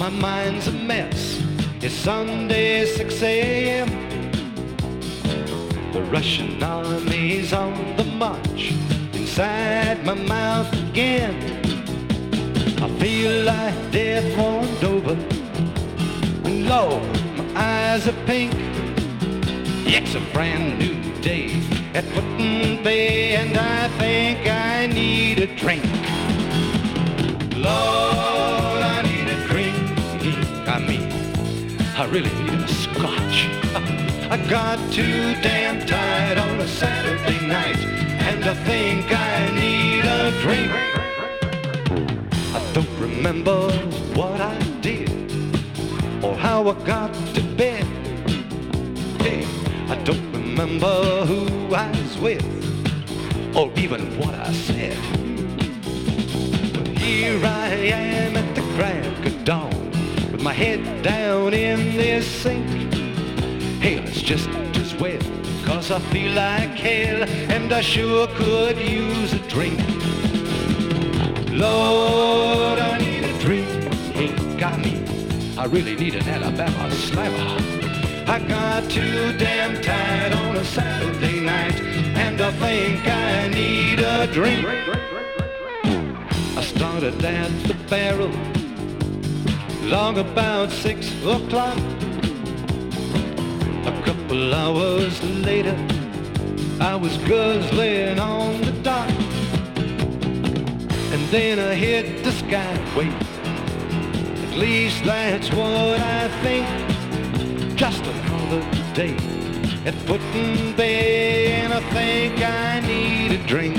my mind's a mess. It's Sunday, 6 a.m. The Russian army's on the march inside my mouth again. I feel like death warmed over, and Lord, my eyes are pink. It's a brand new day at Put-in-Bay, and I think I need a drink. Lord, I need a drink. I mean, I really need a scotch. I got too damn tired on a Saturday night, and I think I need a drink. I don't remember what I did or how I got to bed. Hey, I don't remember who I was with or even what I said. But here I am at the crack of dawn with my head down in this sink. Hell, it's just as well, 'cause I feel like hell, and I sure could use a drink. Lord, I need a drink. Hey, got me. I really need an Alabama slammer. I got too damn tired on a Saturday night, and I think I need a drink. I started at the barrel long about 6 o'clock. A couple hours later, I was guzzling on the dock. And then I hit the skyway. At least that's what I think. Just another day at Put-in-Bay, and I think I need a drink.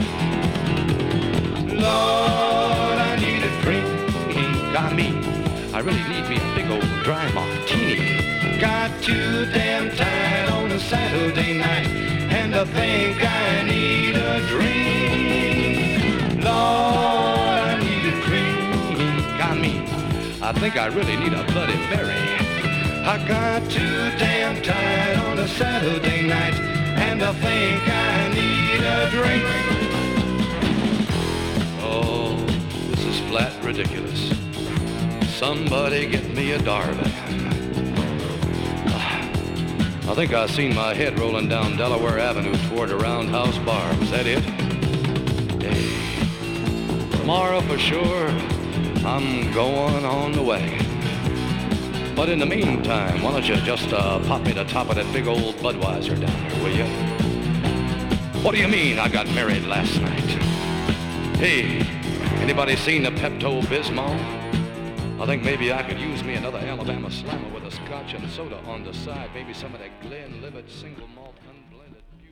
Lord, I need a drink. Got me. I really need me a big old dry martini. Got too damn tired on a Saturday night, and I think I need a drink. Lord, I need a drink. Got me. I think I really need a Bloody Mary. I got too damn tired on a Saturday night, and I think I need a drink. Oh, this is flat ridiculous. Somebody get me a Darby. I think I seen my head rolling down Delaware Avenue toward a Roundhouse Bar. Was that it? Hey, tomorrow for sure, I'm going on the wagon. But in the meantime, why don't you just pop me the top of that big old Budweiser down there, will you? What do you mean I got married last night? Hey, anybody seen the Pepto-Bismol? I think maybe I could use me another Alabama Slammer with a scotch and soda on the side. Maybe some of that Glenlivet single malt unblended.